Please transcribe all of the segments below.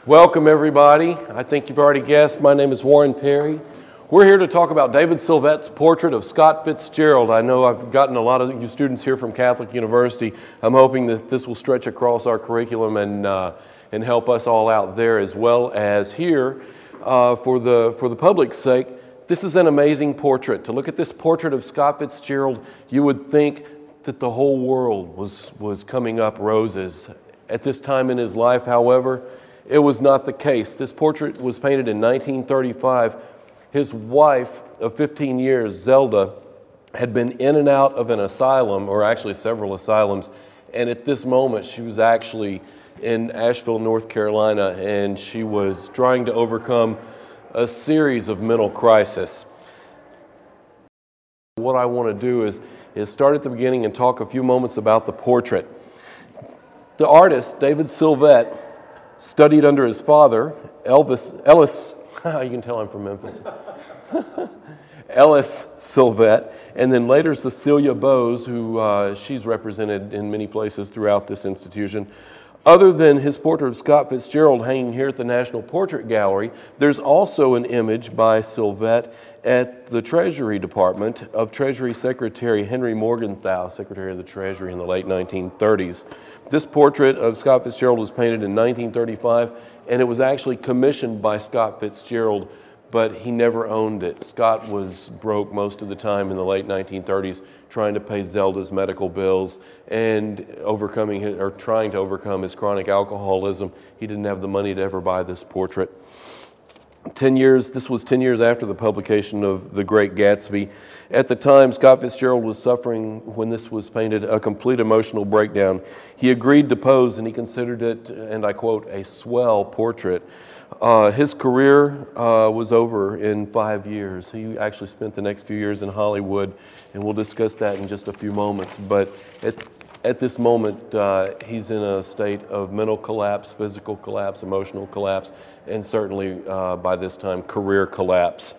Welcome, everybody. I think you've already guessed. My name is Warren Perry. We're here to talk about David Sylvet's portrait of Scott Fitzgerald. I know I've gotten a lot of you students here from Catholic University. I'm hoping that this will stretch across our curriculum and help us all out there as well as here. For the public's sake, this is an amazing portrait. To look at this portrait of Scott Fitzgerald, you would think that the whole world was coming up roses. At this time in his life, however, it was not the case. This portrait was painted in 1935. His wife of 15 years, Zelda, had been in and out of an asylum, or actually several asylums, and at this moment she was actually in Asheville, North Carolina, and she was trying to overcome a series of mental crises. What I want to do is start at the beginning and talk a few moments about the portrait. The artist, David Sylvet, studied under his father, Ellis, you can tell I'm from Memphis, Ellis Sylvet, and then later Cecilia Bowes, who she's represented in many places throughout this institution. Other than his portrait of Scott Fitzgerald hanging here at the National Portrait Gallery, there's also an image by Sylvet at the Treasury Department of Treasury Secretary Henry Morgenthau, Secretary of the Treasury in the late 1930s. This portrait of Scott Fitzgerald was painted in 1935, and it was actually commissioned by Scott Fitzgerald, but he never owned it. Scott was broke most of the time in the late 1930s trying to pay Zelda's medical bills and trying to overcome his chronic alcoholism. He didn't have the money to ever buy this portrait. This was 10 years after the publication of The Great Gatsby. At the time, Scott Fitzgerald was suffering, when this was painted, a complete emotional breakdown. He agreed to pose, and he considered it, and I quote, a swell portrait. His career was over in 5 years. He actually spent the next few years in Hollywood, and we'll discuss that in just a few moments. But at this moment, he's in a state of mental collapse, physical collapse, emotional collapse, and certainly by this time, career collapse.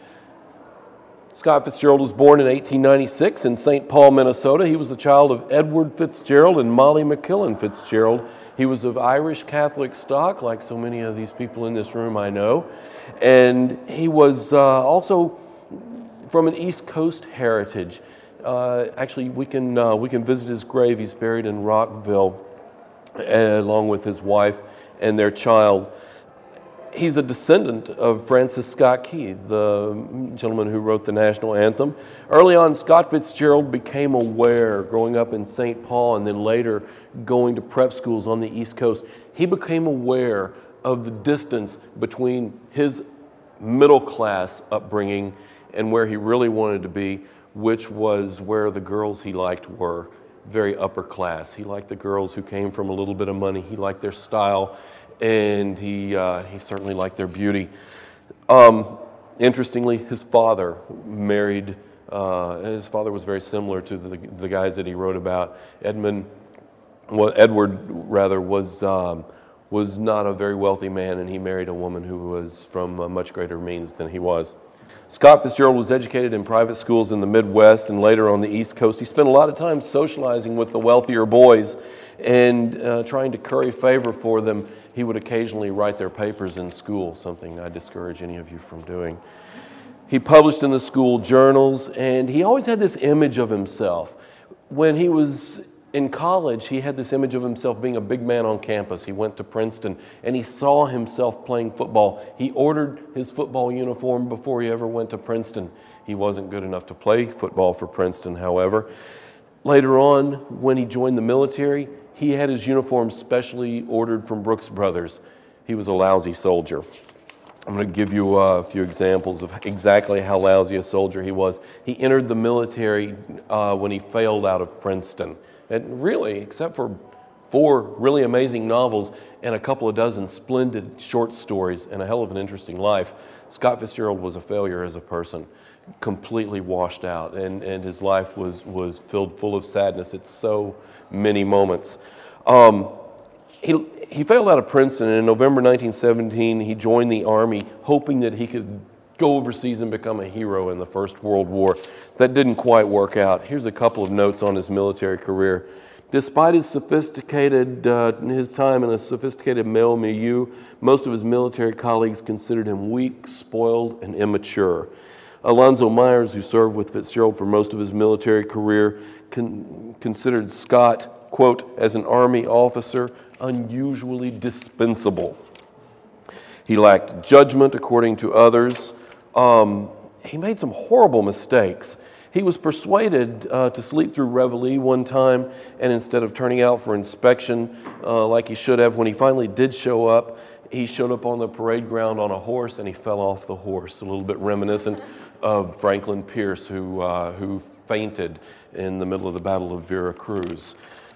Scott Fitzgerald was born in 1896 in St. Paul, Minnesota. He was the child of Edward Fitzgerald and Molly McKillen Fitzgerald. He was of Irish Catholic stock, like so many of these people in this room I know. And he was also from an East Coast heritage. Actually, we can visit his grave. He's buried in Rockville, along with his wife and their child. He's a descendant of Francis Scott Key, the gentleman who wrote the national anthem. Early on, Scott Fitzgerald became aware, growing up in St. Paul and then later going to prep schools on the East Coast, he became aware of the distance between his middle class upbringing and where he really wanted to be, which was where the girls he liked were very upper class. He liked the girls who came from a little bit of money. He liked their style, and he certainly liked their beauty. Interestingly, his father married. His father was very similar to the guys that he wrote about. Edward was not a very wealthy man, and he married a woman who was from much greater means than he was. Scott Fitzgerald was educated in private schools in the Midwest and later on the East Coast. He spent a lot of time socializing with the wealthier boys and trying to curry favor for them. He would occasionally write their papers in school, something I discourage any of you from doing. He published in the school journals, and he always had this image of himself. When he was in college, he had this image of himself being a big man on campus. He went to Princeton, and he saw himself playing football. He ordered his football uniform before he ever went to Princeton. He wasn't good enough to play football for Princeton, however. Later on, when he joined the military, he had his uniform specially ordered from Brooks Brothers. He was a lousy soldier. I'm going to give you a few examples of exactly how lousy a soldier he was. He entered the military when he failed out of Princeton. And really, except for 4 really amazing novels and a couple of dozen splendid short stories and a hell of an interesting life, Scott Fitzgerald was a failure as a person, completely washed out, and his life was filled full of sadness at so many moments. He failed out of Princeton, and in November 1917, he joined the Army, hoping that he could go overseas and become a hero in the First World War. That didn't quite work out. Here's a couple of notes on his military career. Despite his his time in a sophisticated male milieu, most of his military colleagues considered him weak, spoiled, and immature. Alonzo Myers, who served with Fitzgerald for most of his military career, considered Scott, quote, as an Army officer, unusually dispensable. He lacked judgment, according to others. He made some horrible mistakes. He was persuaded to sleep through Reveille one time, and instead of turning out for inspection like he should have, when he finally did show up, he showed up on the parade ground on a horse, and he fell off the horse, a little bit reminiscent of Franklin Pierce, who fainted in the middle of the Battle of Veracruz.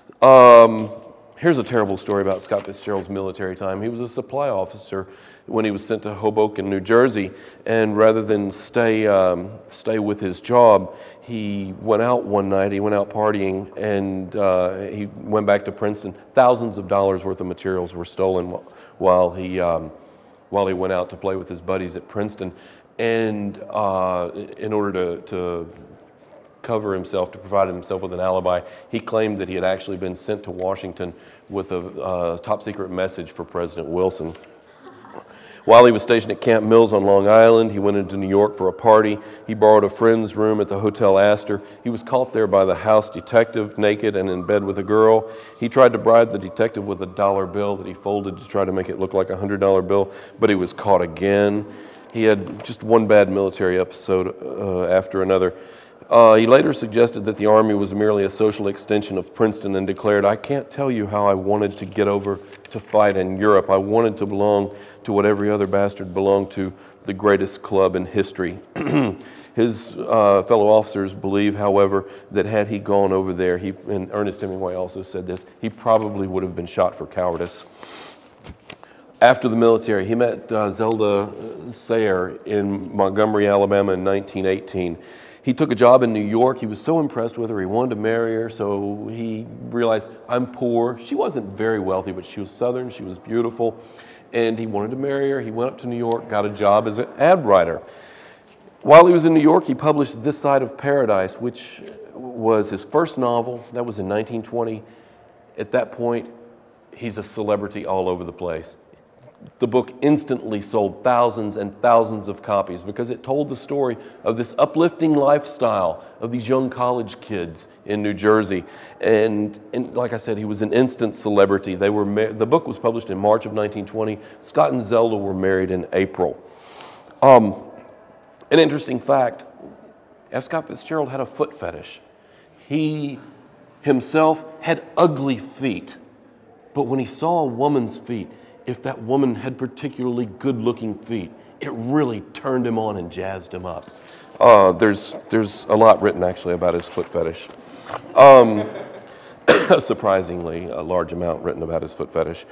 Here's a terrible story about Scott Fitzgerald's military time. He was a supply officer when he was sent to Hoboken, New Jersey, and rather than stay with his job, he went out one night, he went out partying, and he went back to Princeton. Thousands of dollars worth of materials were stolen while he went out to play with his buddies at Princeton. And in order to cover himself, to provide himself with an alibi, he claimed that he had actually been sent to Washington with a top secret message for President Wilson. While he was stationed at Camp Mills on Long Island, he went into New York for a party. He borrowed a friend's room at the Hotel Astor. He was caught there by the house detective, naked and in bed with a girl. He tried to bribe the detective with a dollar bill that he folded to try to make it look like a $100 bill, but he was caught again. He had just one bad military episode after another. He later suggested that the Army was merely a social extension of Princeton and declared, "I can't tell you how I wanted to get over to fight in Europe. I wanted to belong to what every other bastard belonged to, the greatest club in history." His fellow officers believe, however, that had he gone over there, and Ernest Hemingway also said this, he probably would have been shot for cowardice. After the military, he met Zelda Sayer in Montgomery, Alabama in 1918. He took a job in New York. He was so impressed with her, he wanted to marry her, so he realized, I'm poor. She wasn't very wealthy, but she was Southern, she was beautiful, and he wanted to marry her. He went up to New York, got a job as an ad writer. While he was in New York, he published This Side of Paradise, which was his first novel. That was in 1920. At that point, he's a celebrity all over the place. The book instantly sold thousands and thousands of copies because it told the story of this uplifting lifestyle of these young college kids in New Jersey. And like I said, he was an instant celebrity. The book was published in March of 1920. Scott and Zelda were married in April. An interesting fact, F. Scott Fitzgerald had a foot fetish. He himself had ugly feet, but when he saw a woman's feet, if that woman had particularly good-looking feet, it really turned him on and jazzed him up. There's a lot written, actually, about his foot fetish. Surprisingly, a large amount written about his foot fetish.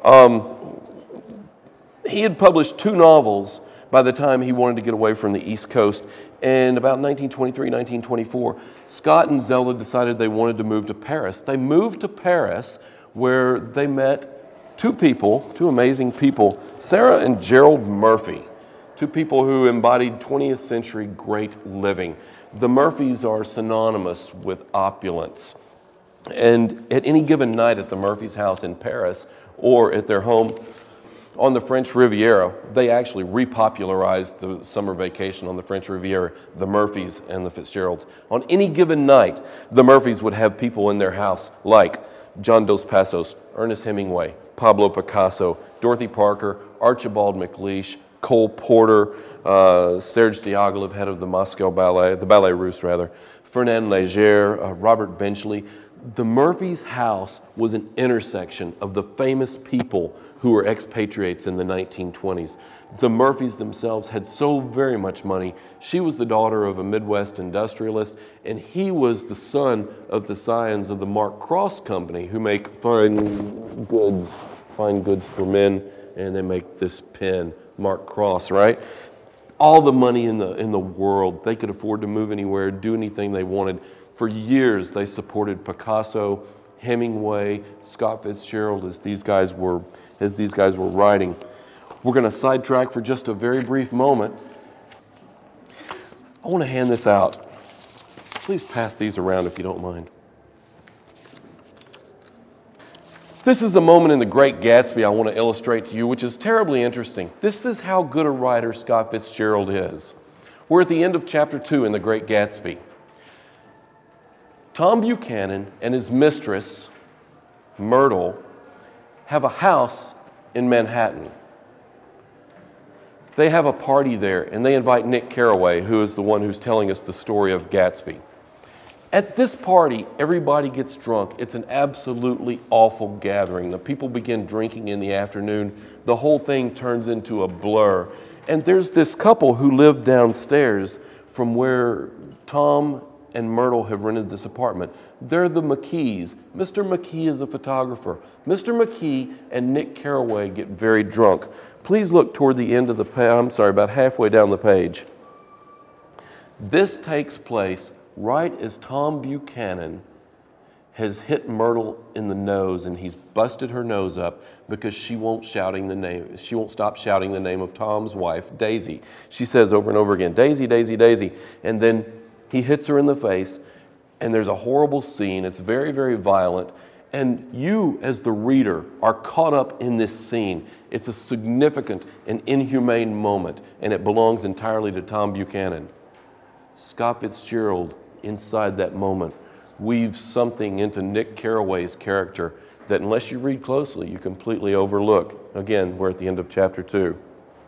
He had published 2 novels by the time he wanted to get away from the East Coast. And about 1923, 1924, Scott and Zelda decided they wanted to move to Paris. They moved to Paris, where they met 2 people, 2 amazing people, Sarah and Gerald Murphy, 2 people who embodied 20th century great living. The Murphys are synonymous with opulence. And at any given night at the Murphys' house in Paris or at their home on the French Riviera, they actually repopularized the summer vacation on the French Riviera, the Murphys and the Fitzgeralds. On any given night, the Murphys would have people in their house like John Dos Passos, Ernest Hemingway, Pablo Picasso, Dorothy Parker, Archibald MacLeish, Cole Porter, Serge Diaghilev, head of the Moscow Ballet, the Ballet Russe rather, Fernand Léger, Robert Benchley. The Murphys' house was an intersection of the famous people who were expatriates in the 1920s. The Murphys themselves had so very much money. She was the daughter of a Midwest industrialist, and he was the son of the scions of the Mark Cross Company, who make fine goods for men, and they make this pen, Mark Cross, right? All the money in the world. They could afford to move anywhere, do anything they wanted. For years, they supported Picasso, Hemingway, Scott Fitzgerald as these guys were writing. We're going to sidetrack for just a very brief moment. I want to hand this out. Please pass these around if you don't mind. This is a moment in The Great Gatsby I want to illustrate to you, which is terribly interesting. This is how good a writer Scott Fitzgerald is. We're at the end of chapter 2 in The Great Gatsby. Tom Buchanan and his mistress, Myrtle, have a house in Manhattan. They have a party there, and they invite Nick Carraway, who is the one who's telling us the story of Gatsby. At this party, everybody gets drunk. It's an absolutely awful gathering. The people begin drinking in the afternoon. The whole thing turns into a blur. And there's this couple who live downstairs from where Tom and Myrtle have rented this apartment. They're the McKees. Mr. McKee is a photographer. Mr. McKee and Nick Carraway get very drunk. Please look toward the end of the page, about halfway down the page. This takes place right as Tom Buchanan has hit Myrtle in the nose, and he's busted her nose up because she won't stop shouting the name of Tom's wife, Daisy. She says over and over again, Daisy, Daisy, Daisy. And then he hits her in the face, and there's a horrible scene. It's very, very violent. And you, as the reader, are caught up in this scene. It's a significant and inhumane moment, and it belongs entirely to Tom Buchanan. Scott Fitzgerald, inside that moment, weaves something into Nick Carraway's character that, unless you read closely, you completely overlook. Again, we're at the end of chapter 2.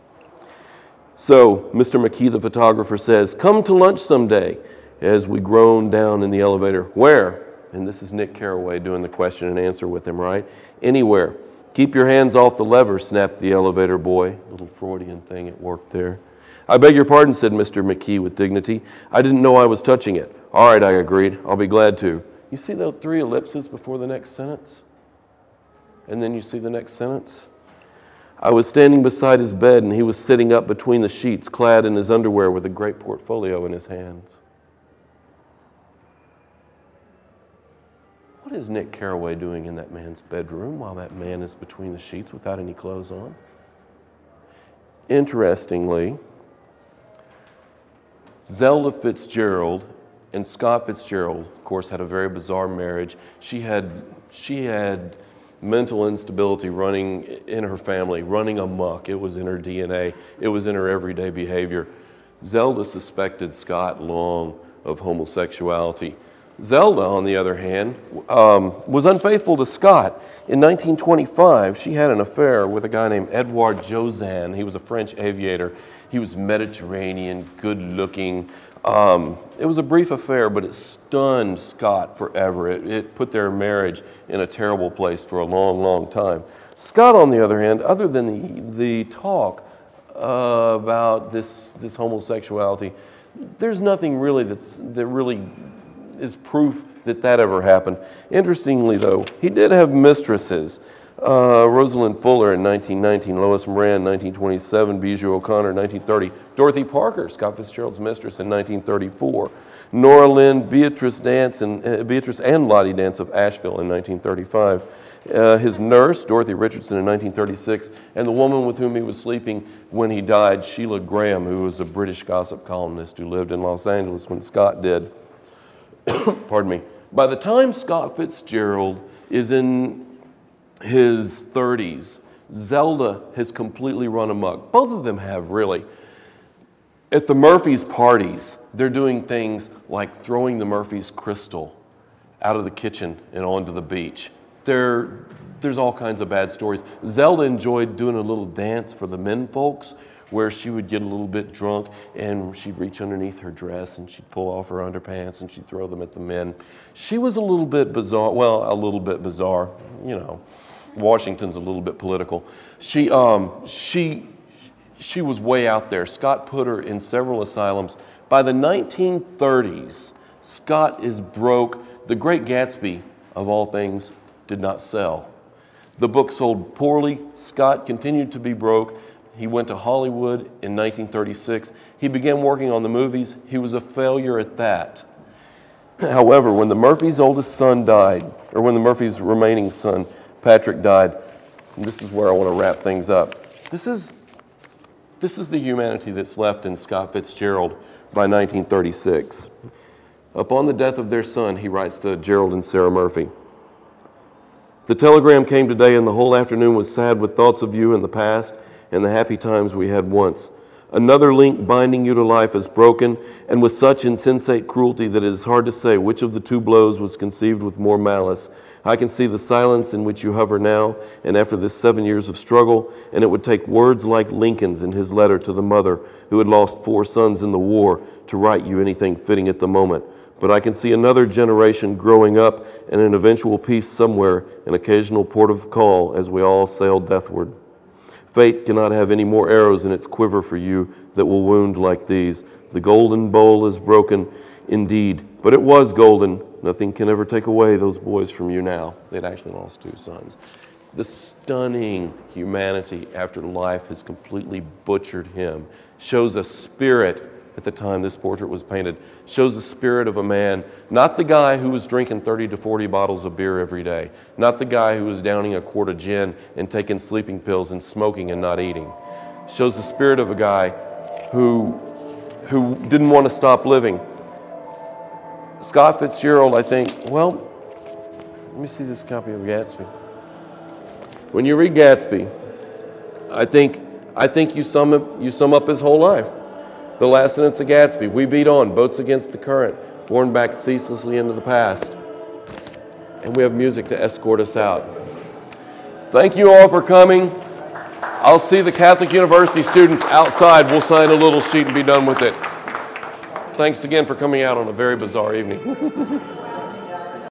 So, Mr. McKee, the photographer, says, "Come to lunch someday," as we groan down in the elevator. "Where?" And this is Nick Carraway doing the question and answer with him, right? "Anywhere. Keep your hands off the lever," snapped the elevator boy. Little Freudian thing at work there. "I beg your pardon," said Mr. McKee with dignity. "I didn't know I was touching it." "All right," I agreed. "I'll be glad to." You see the 3 ellipses before the next sentence? And then you see the next sentence? "I was standing beside his bed, and he was sitting up between the sheets, clad in his underwear with a great portfolio in his hands." What is Nick Carraway doing in that man's bedroom while that man is between the sheets without any clothes on? Interestingly, Zelda Fitzgerald and Scott Fitzgerald, of course, had a very bizarre marriage. She had mental instability running in her family, running amok. It was in her DNA. It was in her everyday behavior. Zelda suspected Scott long of homosexuality. Zelda, on the other hand, was unfaithful to Scott. In 1925, she had an affair with a guy named Edouard Jozan. He was a French aviator. He was Mediterranean, good-looking. It was a brief affair, but it stunned Scott forever. It put their marriage in a terrible place for a long, long time. Scott, on the other hand, other than the talk about this homosexuality, there's nothing really that really is proof that ever happened. Interestingly, though, he did have mistresses. Rosalind Fuller in 1919, Lois Moran in 1927, Bijou O'Connor in 1930, Dorothy Parker, Scott Fitzgerald's mistress, in 1934, Nora Lynn, Beatrice and Lottie Dance of Asheville in 1935, his nurse, Dorothy Richardson, in 1936, and the woman with whom he was sleeping when he died, Sheila Graham, who was a British gossip columnist who lived in Los Angeles when Scott did. Pardon me. By the time Scott Fitzgerald is in his 30s, Zelda has completely run amok. Both of them have, really. At the Murphys' parties, they're doing things like throwing the Murphys' crystal out of the kitchen and onto the beach. There's all kinds of bad stories. Zelda enjoyed doing a little dance for the men folks, where she would get a little bit drunk and she'd reach underneath her dress and she'd pull off her underpants and she'd throw them at the men. She was a little bit bizarre. Well, a little bit bizarre. You know, Washington's a little bit political. She was way out there. Scott put her in several asylums. By the 1930s, Scott is broke. The Great Gatsby, of all things, did not sell. The book sold poorly. Scott continued to be broke. He went to Hollywood in 1936. He began working on the movies. He was a failure at that. However, when the Murphys' oldest son died, or when the Murphys' remaining son, Patrick, died, and this is where I want to wrap things up. This is the humanity that's left in Scott Fitzgerald by 1936. Upon the death of their son, he writes to Gerald and Sarah Murphy, The telegram came today, and the whole afternoon was sad with thoughts of you in the past and the happy times we had once. Another link binding you to life is broken, and with such insensate cruelty that it is hard to say which of the two blows was conceived with more malice. I can see the silence in which you hover now, and after this 7 years of struggle, and it would take words like Lincoln's in his letter to the mother who had lost 4 sons in the war to write you anything fitting at the moment. But I can see another generation growing up and an eventual peace somewhere, an occasional port of call as we all sail deathward. Fate cannot have any more arrows in its quiver for you that will wound like these. The golden bowl is broken indeed, but it was golden. Nothing can ever take away those boys from you now. They'd actually lost 2 sons. The stunning humanity after life has completely butchered him shows a spirit. At the time this portrait was painted, shows the spirit of a man, not the guy who was drinking 30 to 40 bottles of beer every day, not the guy who was downing a quart of gin and taking sleeping pills and smoking and not eating. Shows the spirit of a guy who didn't want to stop living. Scott Fitzgerald, I think, well, let me see this copy of Gatsby. When you read Gatsby, I think you sum up his whole life. The last sentence of Gatsby: we beat on, boats against the current, borne back ceaselessly into the past. And we have music to escort us out. Thank you all for coming. I'll see the Catholic University students outside. We'll sign a little sheet and be done with it. Thanks again for coming out on a very bizarre evening.